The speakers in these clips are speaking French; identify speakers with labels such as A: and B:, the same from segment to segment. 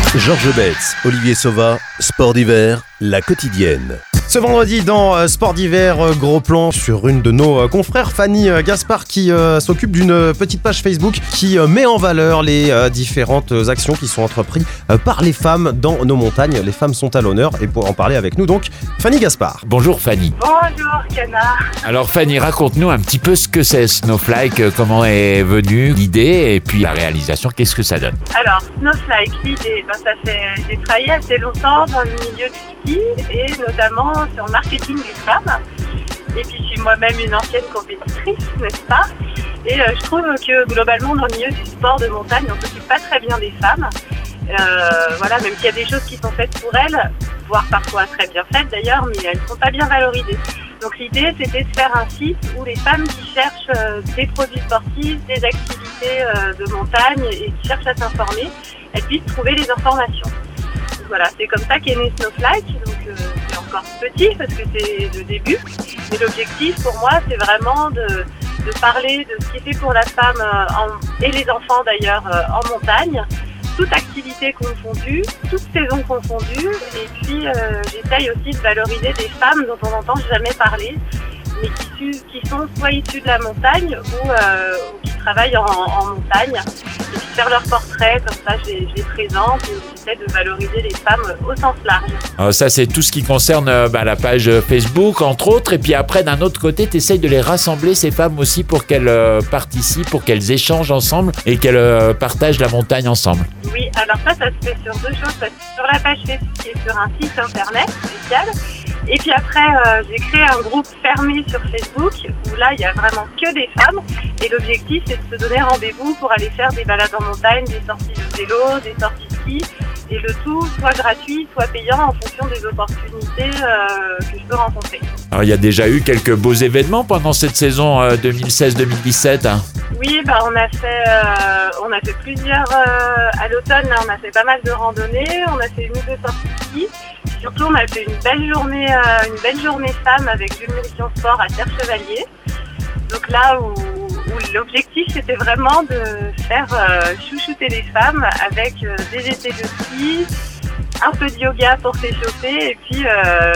A: Georges Betz, Olivier Sauva, Sport d'hiver, la quotidienne. Ce vendredi dans Sport d'hiver, gros plan sur une de nos confrères, Fanny Gaspard, qui s'occupe d'une petite page Facebook qui met en valeur les différentes actions qui sont entreprises par les femmes dans nos montagnes. Les femmes sont à l'honneur et pour en parler avec nous donc, Fanny Gaspard.
B: Bonjour Fanny.
C: Bonjour Canard.
B: Alors Fanny, raconte-nous un petit peu ce que c'est Snowflake, comment est venue l'idée et puis la réalisation, qu'est-ce que ça donne?
C: Alors Snowflake, l'idée, j'ai travaillé assez longtemps dans le milieu du ski et notamment sur le marketing des femmes. Et puis je suis moi-même une ancienne compétitrice, n'est-ce pas? Et je trouve que globalement dans le milieu du sport de montagne, on ne s'occupe pas très bien des femmes. Voilà, même s'il y a des choses qui sont faites pour elles, voire parfois très bien faites d'ailleurs, mais elles ne sont pas bien valorisées. Donc l'idée, c'était de faire un site où les femmes qui cherchent des produits sportifs, des activités de montagne et qui cherchent à s'informer, elles puissent trouver les informations. Donc, voilà, c'est comme ça qu'est né Snowflake. Donc c'est encore petit parce que c'est le début. Mais l'objectif pour moi, c'est vraiment de parler de ce qui est fait pour la femme et les enfants d'ailleurs en montagne. Toute activité confondue, toute saison confondue, et puis j'essaye aussi de valoriser des femmes dont on n'entend jamais parler, mais qui sont soit issues de la montagne ou qui travaillent en montagne, et puis faire leur portrait, comme ça je les présente et j'essaie de valoriser les femmes au sens large.
B: Alors ça c'est tout ce qui concerne la page Facebook entre autres, et puis après d'un autre côté tu essayes de les rassembler ces femmes aussi pour qu'elles participent, pour qu'elles échangent ensemble et qu'elles partagent la montagne ensemble.
C: Oui, alors ça se fait sur deux choses, sur la page Facebook qui est sur un site internet spécial. Et puis après, j'ai créé un groupe fermé sur Facebook où là, il y a vraiment que des femmes. Et l'objectif, c'est de se donner rendez-vous pour aller faire des balades en montagne, des sorties de vélo, des sorties de ski. Et le tout, soit gratuit, soit payant en fonction des opportunités que je peux rencontrer.
B: Alors il y a déjà eu quelques beaux événements pendant cette saison 2016-2017.
C: Oui, on a fait plusieurs à l'automne. Là, on a fait pas mal de randonnées. On a fait une ou deux sorties de ski. Surtout, on a fait une belle journée femme avec Jules Mission Sport à Terre-Chevalier. Donc là où l'objectif c'était vraiment de faire chouchouter les femmes avec des essais de ski, un peu de yoga pour s'échauffer et puis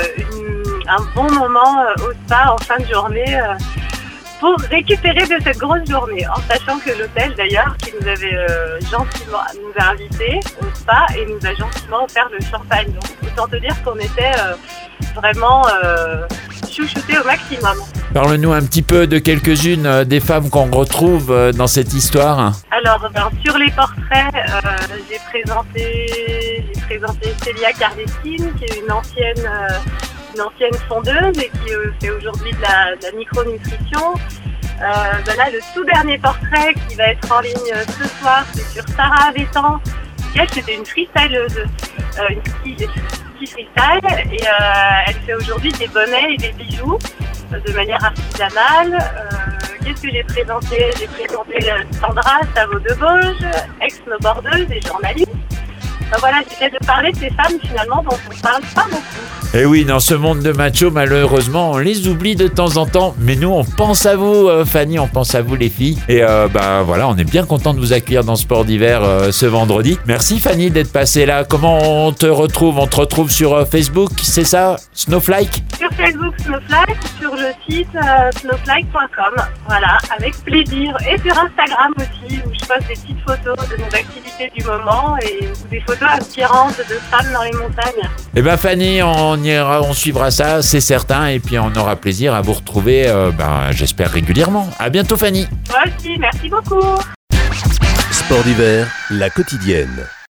C: un bon moment au spa en fin de journée pour récupérer de cette grosse journée, en sachant que l'hôtel d'ailleurs qui nous avait gentiment nous a invités au spa et nous a gentiment offert le champagne. Donc autant te dire qu'on était vraiment chouchoutés au maximum.
B: Parle-nous un petit peu de quelques-unes des femmes qu'on retrouve dans cette histoire.
C: Alors sur les portraits, j'ai présenté Célia Cardestine qui est une ancienne fondeuse et qui fait aujourd'hui de la micronutrition. Là, le tout dernier portrait qui va être en ligne ce soir, c'est sur Sarah Avétan. Elle, c'était une freestyleuse, une ski freestyle, et elle fait aujourd'hui des bonnets et des bijoux de manière artisanale. Qu'est-ce que j'ai présenté? J'ai présenté Sandra Savo-de-Bauge, ex-snowboardeuse et journaliste. Voilà, j'essaie de parler de ces femmes finalement dont on ne parle pas beaucoup.
B: Et oui, dans ce monde de machos, malheureusement, on les oublie de temps en temps. Mais nous, on pense à vous, Fanny, on pense à vous les filles. Et voilà, on est bien content de vous accueillir dans Sport d'hiver ce vendredi. Merci Fanny d'être passée là. Comment on te retrouve? On te retrouve sur Facebook, c'est ça? Snowflake?
C: Sur Facebook Snowflake, sur le site snowflake.com. Voilà, avec plaisir. Et sur Instagram aussi, où je poste des petites photos de nos activités du moment et des photos inspirantes de femmes dans les montagnes.
B: Eh ben Fanny, on suivra ça, c'est certain, et puis on aura plaisir à vous retrouver, j'espère régulièrement. À bientôt Fanny.
C: Moi aussi, merci beaucoup.
A: Sport d'hiver, la quotidienne.